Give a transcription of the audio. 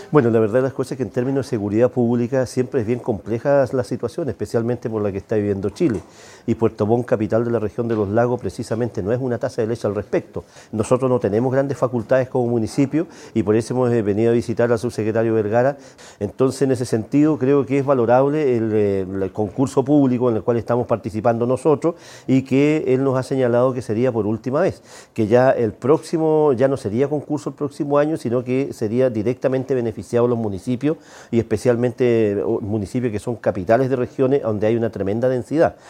Bueno, la verdad de las cosas es que en términos de seguridad pública siempre es bien compleja la situación, especialmente por la que está viviendo Chile. Y Puerto Montt, capital de la región de los lagos, precisamente no es una taza de leche al respecto. Nosotros no tenemos grandes facultades como municipio y por eso hemos venido a visitar al subsecretario Vergara. Entonces, en ese sentido, creo que es valorable el concurso público en el cual estamos participando nosotros y que él nos ha señalado que sería por última vez, que ya el próximo, ya no sería concurso el próximo año, sino que sería directamente beneficiados los municipios y especialmente municipios que son capitales de regiones donde hay una tremenda densidad.